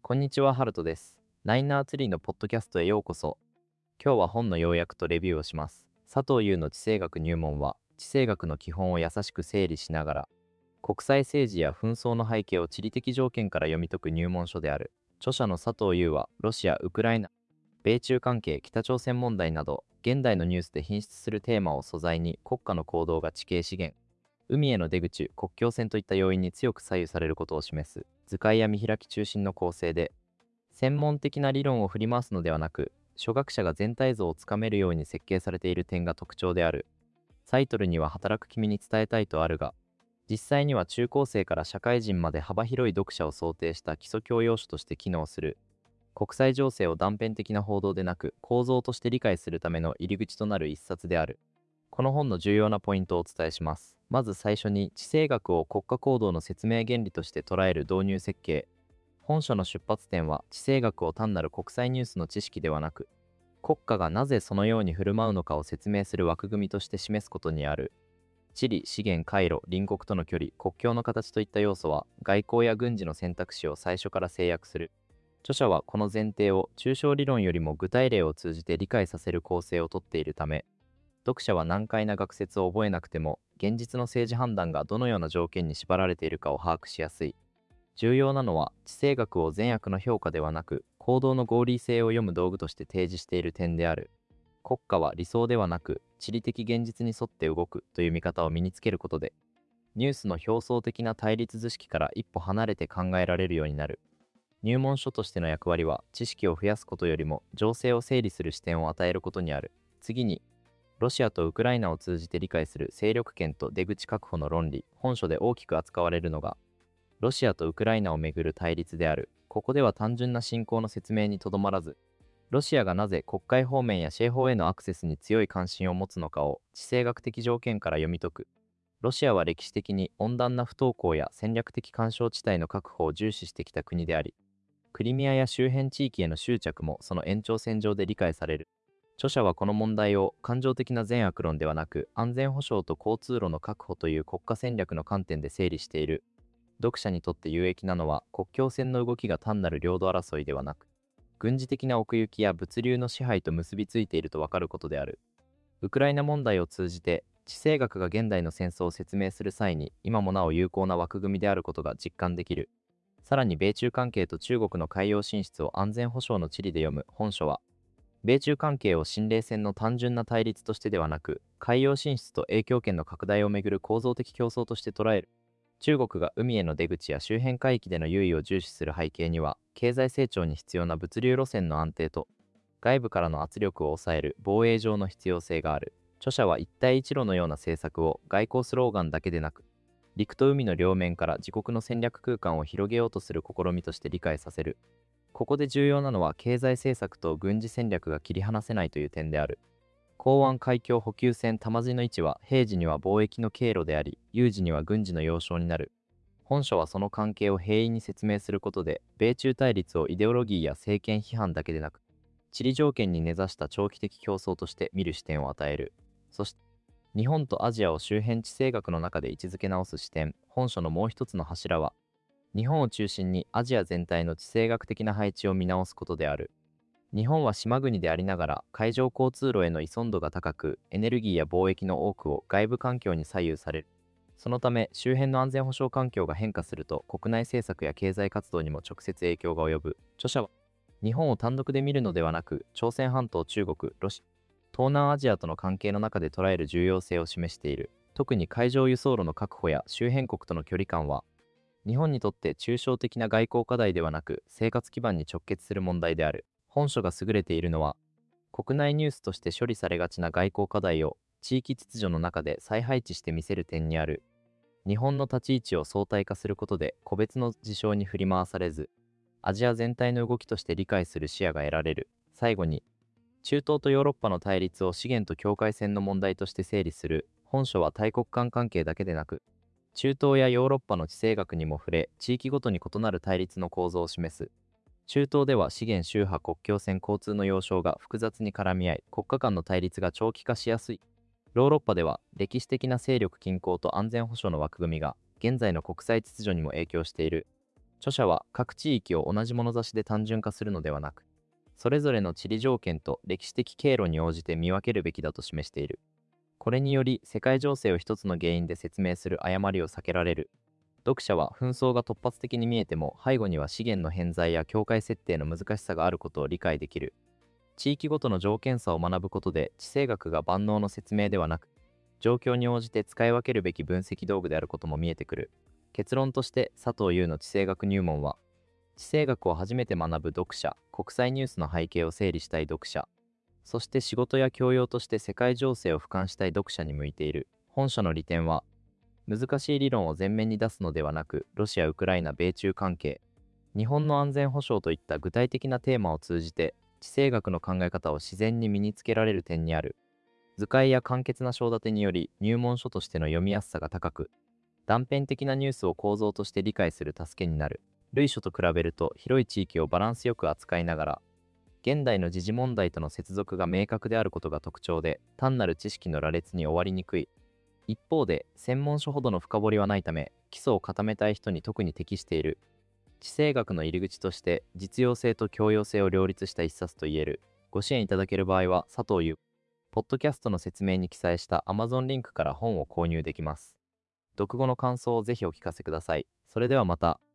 こんにちは、ハルトです。ライナーツリーのポッドキャストへようこそ。今日は本の要約とレビューをします。佐藤優の地政学入門は、地政学の基本を優しく整理しながら、国際政治や紛争の背景を地理的条件から読み解く入門書である。著者の佐藤優は、ロシア、ウクライナ、米中関係、北朝鮮問題など、現代のニュースで頻出するテーマを素材に、国家の行動が地形資源、海への出口、国境線といった要因に強く左右されることを示す図解や見開き中心の構成で、専門的な理論を振り回すのではなく、初学者が全体像をつかめるように設計されている点が特徴である。タイトルには働く君に伝えたいとあるが、実際には中高生から社会人まで幅広い読者を想定した基礎教養書として機能する。国際情勢を断片的な報道でなく、構造として理解するための入り口となる一冊である。この本の重要なポイントをお伝えします。まず最初に、地政学を国家行動の説明原理として捉える導入設計。本書の出発点は、地政学を単なる国際ニュースの知識ではなく、国家がなぜそのように振る舞うのかを説明する枠組みとして示すことにある。地理、資源、回路、隣国との距離、国境の形といった要素は、外交や軍事の選択肢を最初から制約する。著者はこの前提を抽象理論よりも具体例を通じて理解させる構成をとっているため、読者は難解な学説を覚えなくても、現実の政治判断がどのような条件に縛られているかを把握しやすい。重要なのは、地政学を善悪の評価ではなく、行動の合理性を読む道具として提示している点である。国家は理想ではなく、地理的現実に沿って動くという見方を身につけることで、ニュースの表層的な対立図式から一歩離れて考えられるようになる。入門書としての役割は、知識を増やすことよりも、情勢を整理する視点を与えることにある。次に、ロシアとウクライナを通じて理解する勢力圏と出口確保の論理。本書で大きく扱われるのが、ロシアとウクライナをめぐる対立である。ここでは単純な侵攻の説明にとどまらず、ロシアがなぜ黒海方面やシェー方へのアクセスに強い関心を持つのかを地政学的条件から読み解く。ロシアは歴史的に温暖な不凍港や戦略的干渉地帯の確保を重視してきた国であり、クリミアや周辺地域への執着もその延長線上で理解される。著者はこの問題を感情的な善悪論ではなく、安全保障と交通路の確保という国家戦略の観点で整理している。読者にとって有益なのは、国境線の動きが単なる領土争いではなく、軍事的な奥行きや物流の支配と結びついているとわかることである。ウクライナ問題を通じて、地政学が現代の戦争を説明する際に、今もなお有効な枠組みであることが実感できる。さらに、米中関係と中国の海洋進出を安全保障の地理で読む本書は、米中関係を新冷戦の単純な対立としてではなく、海洋進出と影響圏の拡大をめぐる構造的競争として捉える。中国が海への出口や周辺海域での優位を重視する背景には、経済成長に必要な物流路線の安定と、外部からの圧力を抑える防衛上の必要性がある。著者は一帯一路のような政策を外交スローガンだけでなく、陸と海の両面から自国の戦略空間を広げようとする試みとして理解させる。ここで重要なのは、経済政策と軍事戦略が切り離せないという点である。港湾海峡補給線玉地の位置は、平時には貿易の経路であり、有事には軍事の要衝になる。本書はその関係を平易に説明することで、米中対立をイデオロギーや政権批判だけでなく、地理条件に根ざした長期的競争として見る視点を与える。そして、日本とアジアを周辺地政学の中で位置づけ直す視点。本書のもう一つの柱は、日本を中心にアジア全体の地政学的な配置を見直すことである。日本は島国でありながら、海上交通路への依存度が高く、エネルギーや貿易の多くを外部環境に左右される。そのため、周辺の安全保障環境が変化すると、国内政策や経済活動にも直接影響が及ぶ。著者は、日本を単独で見るのではなく、朝鮮半島、中国、ロシア、東南アジアとの関係の中で捉える重要性を示している。特に海上輸送路の確保や周辺国との距離感は、日本にとって抽象的な外交課題ではなく、生活基盤に直結する問題である。本書が優れているのは、国内ニュースとして処理されがちな外交課題を地域秩序の中で再配置して見せる点にある。日本の立ち位置を相対化することで個別の事象に振り回されず、アジア全体の動きとして理解する視野が得られる。最後に、中東とヨーロッパの対立を資源と境界線の問題として整理する。本書は大国間関係だけでなく、中東やヨーロッパの地政学にも触れ、地域ごとに異なる対立の構造を示す。中東では資源宗派国境線交通の要衝が複雑に絡み合い、国家間の対立が長期化しやすい。ヨーロッパでは歴史的な勢力均衡と安全保障の枠組みが現在の国際秩序にも影響している。 著者は各地域を同じ物差しで単純化するのではなく、それぞれの地理条件と歴史的経路に応じて見分けるべきだと示している。これにより世界情勢を一つの原因で説明する誤りを避けられる。読者は紛争が突発的に見えても背後には資源の偏在や境界設定の難しさがあることを理解できる。地域ごとの条件差を学ぶことで地政学が万能の説明ではなく、状況に応じて使い分けるべき分析道具であることも見えてくる。結論として佐藤優の地政学入門は、地政学を初めて学ぶ読者、国際ニュースの背景を整理したい読者、そして仕事や教養として世界情勢を俯瞰したい読者に向いている。本書の利点は、難しい理論を前面に出すのではなく、ロシア・ウクライナ・米中関係、日本の安全保障といった具体的なテーマを通じて、地政学の考え方を自然に身につけられる点にある。図解や簡潔な章立てにより入門書としての読みやすさが高く、断片的なニュースを構造として理解する助けになる。類書と比べると広い地域をバランスよく扱いながら、現代の時事問題との接続が明確であることが特徴で、単なる知識の羅列に終わりにくい。一方で、専門書ほどの深掘りはないため、基礎を固めたい人に特に適している。地政学の入り口として、実用性と教養性を両立した一冊といえる。ご支援いただける場合は、佐藤優。ポッドキャストの説明に記載した Amazon リンクから本を購入できます。読後の感想をぜひお聞かせください。それではまた。